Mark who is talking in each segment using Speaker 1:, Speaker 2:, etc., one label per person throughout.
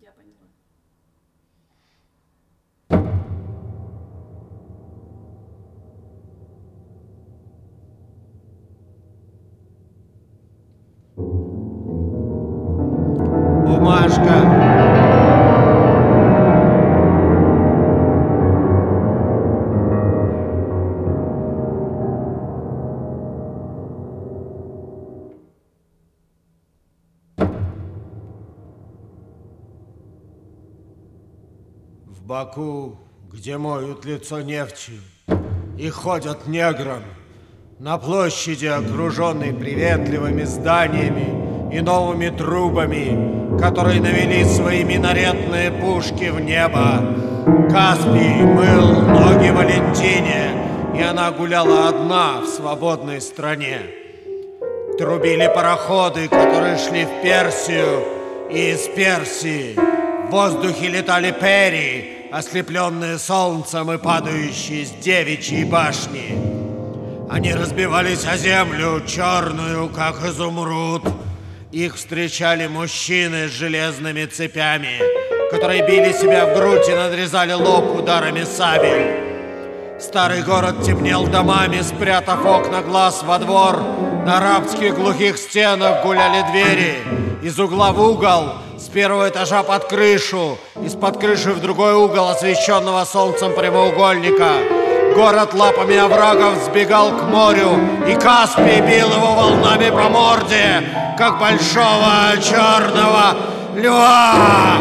Speaker 1: Я поняла.
Speaker 2: Бумажка. В Баку, где моют лицо нефтью и ходят негром, на площади, окруженной приветливыми зданиями и новыми трубами, которые навели свои минаретные пушки в небо, Каспий мыл ноги Валентине, и она гуляла одна в свободной стране. Трубили пароходы, которые шли в Персию, и из Персии в воздухе летали перья, ослепленные солнцем и падающие с девичьей башни. Они разбивались о землю, черную, как изумруд. Их встречали мужчины с железными цепями, которые били себя в грудь и надрезали лоб ударами сабель. Старый город темнел домами, спрятав окна глаз во двор. На арабских глухих стенах гуляли двери. Из угла в угол, с первого этажа под крышу, из-под крыши в другой угол освещенного солнцем прямоугольника. Город лапами оврагов сбегал к морю, и Каспий бил его волнами по морде, как большого черного льва.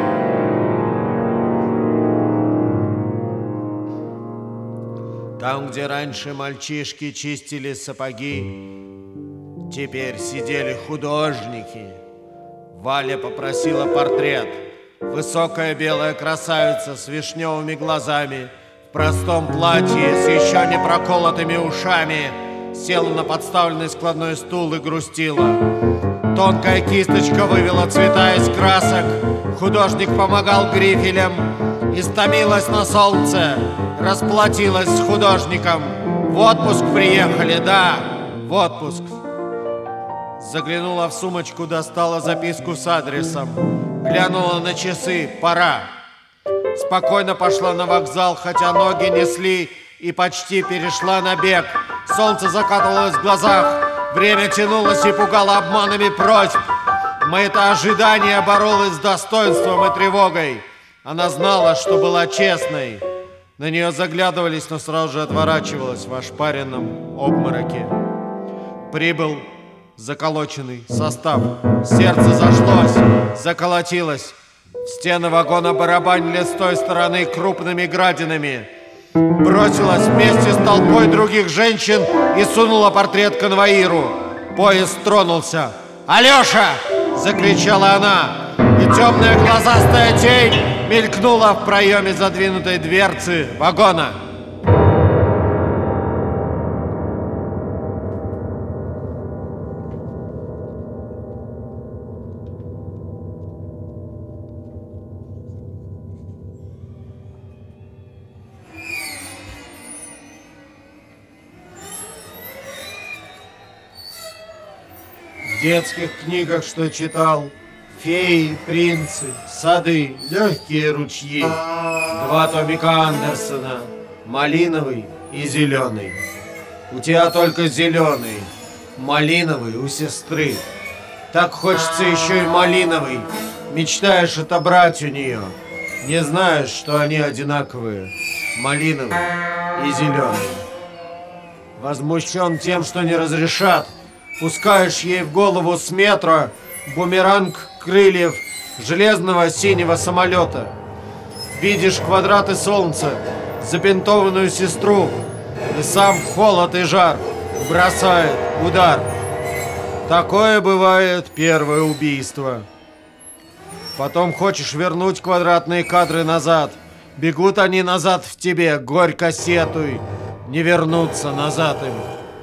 Speaker 2: Там, где раньше мальчишки чистили сапоги, теперь сидели художники. Валя попросила портрет. Высокая белая красавица с вишневыми глазами, в простом платье с еще не проколотыми ушами, села на подставленный складной стул и грустила. Тонкая кисточка вывела цвета из красок, художник помогал грифелем. Истомилась на солнце, расплатилась с художником. В отпуск приехали, да, в отпуск. Заглянула в сумочку, достала записку с адресом. Глянула на часы, пора. Спокойно пошла на вокзал, хотя ноги несли, и почти перешла на бег. Солнце закатывалось в глазах, время тянулось и пугало обманами просьб. Маята ожидания боролась с достоинством и тревогой. Она знала, что была честной. На нее заглядывались, но сразу же отворачивалась в ошпаренном обмороке. Прибыл заколоченный состав. Сердце зашлось, заколотилось. В стены вагона барабанили с той стороны крупными градинами. Бросилась вместе с толпой других женщин и сунула портрет конвоиру. Поезд тронулся. «Алеша!» — закричала она, и темная глазастая тень мелькнула в проеме задвинутой дверцы вагона. В детских книгах, что читал, феи, принцы, сады, легкие ручьи. 2 томика Андерсона, малиновый и зеленый. У тебя только зеленый, малиновый у сестры. Так хочется еще и малиновый. Мечтаешь отобрать у нее. Не знаешь, что они одинаковые, малиновый и зеленый. Возмущен тем, что не разрешат, пускаешь ей в голову с метра бумеранг крыльев железного синего самолета. Видишь квадраты солнца, забинтованную сестру, и сам в холод и жар бросает удар. Такое бывает первое убийство. Потом хочешь вернуть квадратные кадры назад. Бегут они назад в тебе, горько сетуй, не вернуться назад им.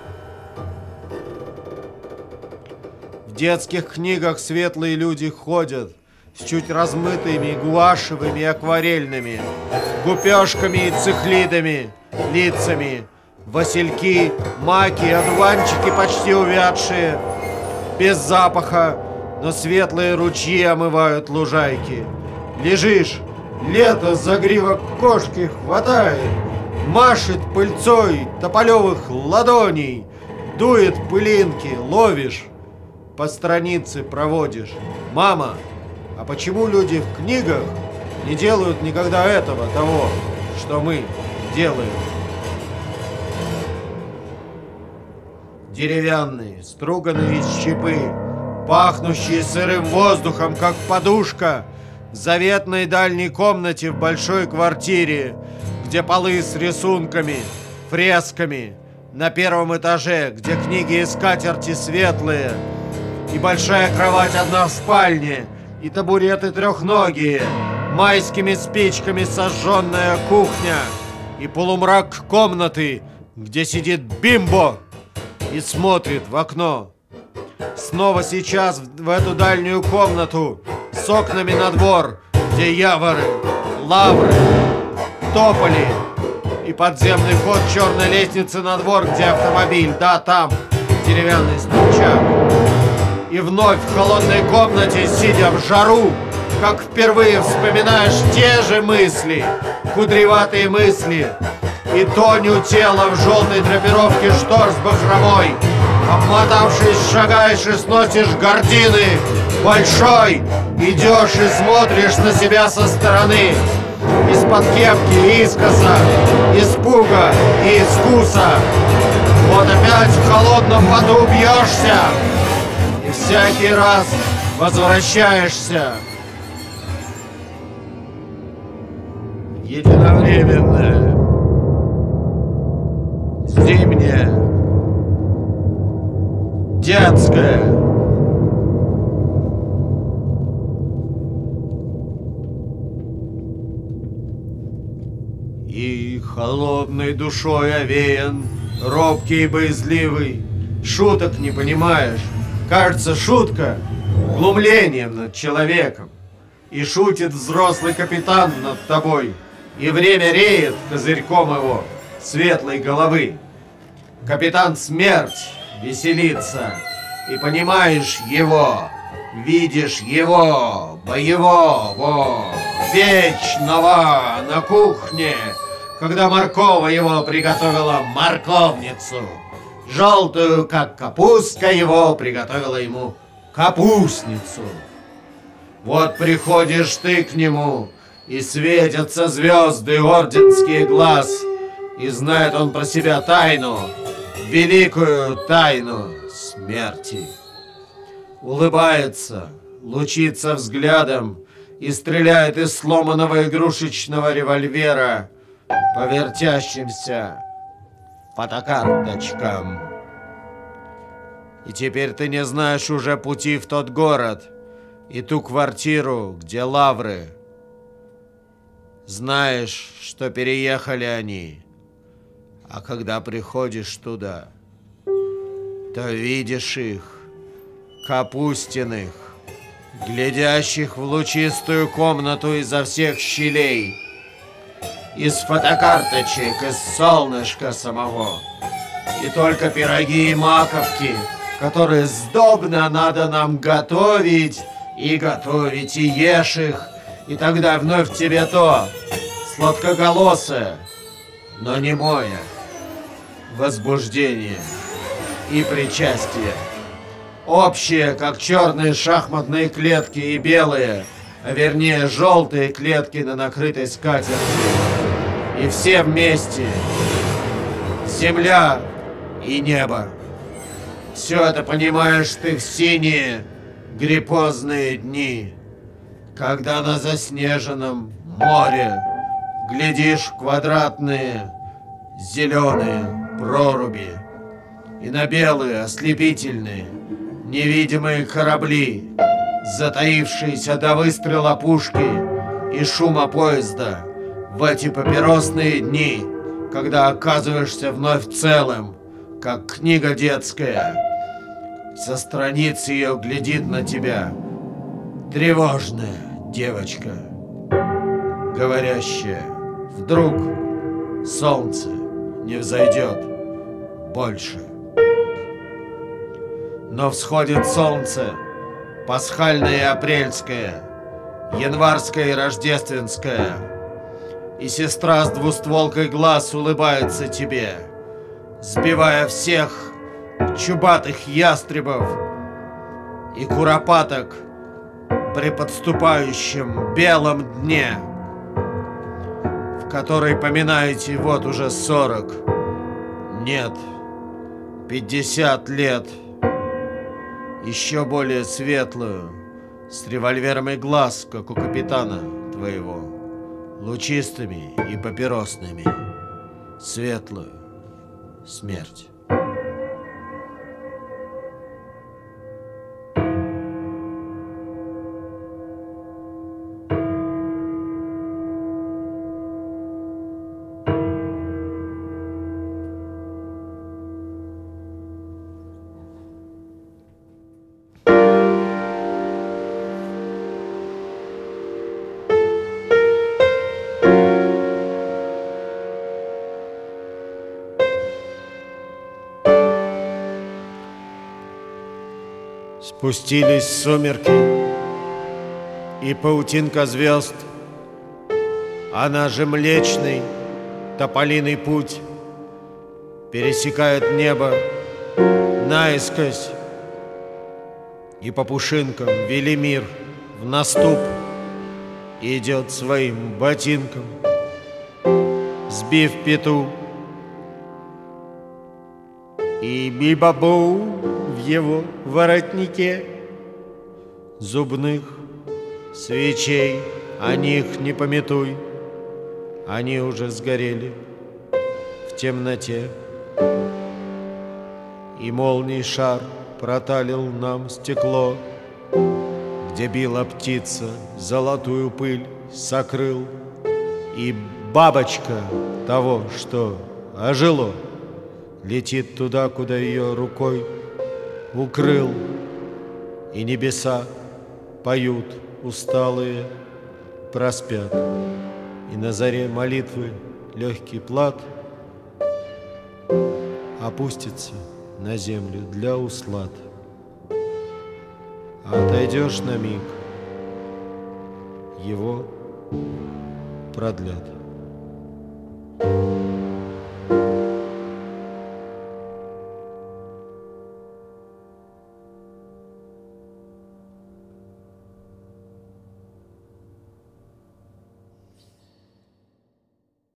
Speaker 2: В детских книгах светлые люди ходят с чуть размытыми гуашевыми и акварельными, гупешками и цихлидами, лицами, васильки, маки, одуванчики почти увядшие, без запаха, но светлые ручьи омывают лужайки. Лежишь, лето загривок кошки хватает, машет пыльцой тополевых ладоней, дует пылинки, ловишь, по странице проводишь. Мама, а почему люди в книгах не делают никогда этого, того, что мы делаем? Деревянные, струганные из щепы, пахнущие сырым воздухом, как подушка, в заветной дальней комнате в большой квартире, где полы с рисунками, фресками, на первом этаже, где книги и скатерти светлые, и большая кровать одна в спальне, и табуреты трехногие, майскими спичками сожженная кухня, и полумрак комнаты, где сидит Бимбо и смотрит в окно. Снова сейчас в эту дальнюю комнату с окнами на двор, где яворы, лавры, тополи и подземный ход черной лестницы на двор, где автомобиль, да, там деревянный стульчак. И вновь в холодной комнате, сидя в жару, как впервые вспоминаешь те же мысли, кудреватые мысли, и Тоню тела в желтой драпировке штор с бахромой. Обмотавшись, шагаешь и сносишь гардины. Большой, идешь и смотришь на себя со стороны. Из-под кепки, искоса, испуга и искуса. Вот опять в холодном поту бьешься. И всякий раз возвращаешься. Единовременное, зимнее, детское. И холодной душой овеян, робкий и боязливый, шуток не понимаешь. Кажется, шутка глумлением над человеком. И шутит взрослый капитан над тобой, и время реет козырьком его светлой головы. Капитан Смерть веселится, и понимаешь его, видишь его, боевого, вечного на кухне, когда Моркова его приготовила морковницу, желтую, как капустка, его приготовила ему капустницу. Вот приходишь ты к нему, и светятся звезды орденские глаз, и знает он про себя тайну, великую тайну смерти. Улыбается, лучится взглядом и стреляет из сломанного игрушечного револьвера по вертящимся фотокарточкам. И теперь ты не знаешь уже пути в тот город и ту квартиру, где лавры. Знаешь, что переехали они, а когда приходишь туда, то видишь их, Капустиных, глядящих в лучистую комнату изо всех щелей, из фотокарточек, из солнышка самого. И только пироги и маковки, которые сдобно надо нам готовить, и готовить, и ешь их, и тогда вновь в тебе то сладкоголосое, но немое возбуждение и причастие. Общие, как черные шахматные клетки и белые, а вернее желтые клетки на накрытой скатерти. И все вместе, земля и небо. Все это понимаешь ты в синие гриппозные дни, когда на заснеженном море глядишь в квадратные зеленые проруби и на белые ослепительные невидимые корабли, затаившиеся до выстрела пушки и шума поезда в эти папиросные дни, когда оказываешься вновь целым, как книга детская. Со страниц ее глядит на тебя тревожная девочка, говорящая: вдруг солнце не взойдет больше. Но всходит солнце, пасхальное и апрельское, январская и рождественская, и сестра с двустволкой глаз улыбается тебе, сбивая всех чубатых ястребов и куропаток при подступающем белом дне, в который поминаете вот уже 40, нет, 50 лет, еще более светлую, с револьвером и глаз, как у капитана твоего, лучистыми и папиросными, светлую смерть. Спустились сумерки, и паутинка звезд, она же Млечный тополиный путь, пересекает небо наискось, и по пушинкам Велимир в наступ идет своим ботинком, сбив пету, и бибабу в его воротнике зубных свечей, о них не памятуй, они уже сгорели в темноте. И молний шар проталил нам стекло, где била птица, золотую пыль сокрыл, и бабочка того, что ожило, летит туда, куда ее рукой укрыл, и небеса поют усталые, проспят, и на заре молитвы легкий плат опустится на землю для услад. А отойдешь на миг, его продлят.